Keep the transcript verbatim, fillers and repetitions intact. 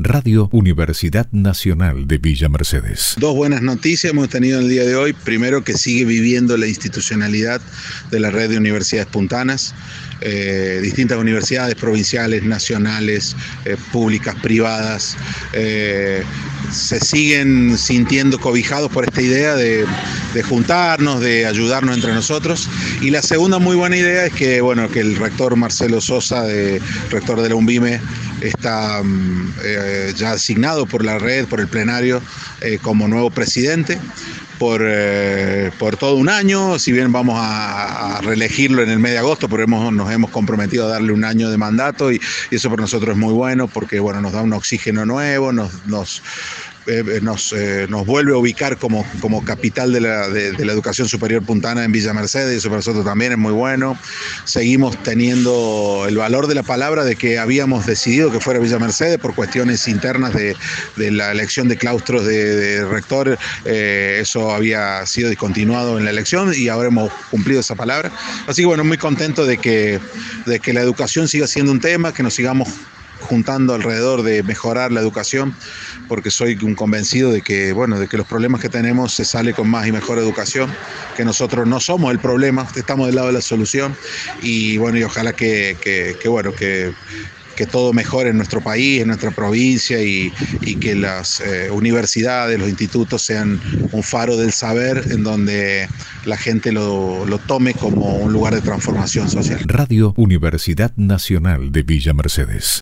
Radio Universidad Nacional de Villa Mercedes. Dos buenas noticias hemos tenido en el día de hoy. Primero, que sigue viviendo la institucionalidad de la red de universidades puntanas. Eh, distintas universidades provinciales, nacionales, eh, públicas, privadas, eh, se siguen sintiendo cobijados por esta idea de, de juntarnos, de ayudarnos entre nosotros. Y la segunda muy buena idea es que, bueno, que el rector Marcelo Sosa, de, rector de la UNVIME, está eh, ya asignado por la red, por el plenario, eh, como nuevo presidente. Por, eh, por todo un año, si bien vamos a, a reelegirlo en el mes de agosto, pero hemos, nos hemos comprometido a darle un año de mandato y, y eso para nosotros es muy bueno porque bueno, nos da un oxígeno nuevo, nos, nos, eh, nos, eh, nos vuelve a ubicar como, como capital de la, de, de la educación superior puntana en Villa Mercedes, y eso para nosotros también es muy bueno. Seguimos teniendo el valor de la palabra de que habíamos decidido que fuera Villa Mercedes por cuestiones internas de, de la elección de claustros de, de rector, eh, eso había sido discontinuado en la elección y ahora hemos cumplido esa palabra. Así que bueno, muy contento de que, de que la educación siga siendo un tema, que nos sigamos juntando alrededor de mejorar la educación, porque soy un convencido de que, bueno, de que los problemas que tenemos se sale con más y mejor educación, que nosotros no somos el problema, estamos del lado de la solución y bueno, y ojalá que, que, que bueno, que que todo mejore en nuestro país, en nuestra provincia y, y que las eh, universidades, los institutos sean un faro del saber en donde la gente lo, lo tome como un lugar de transformación social. Radio Universidad Nacional de Villa Mercedes.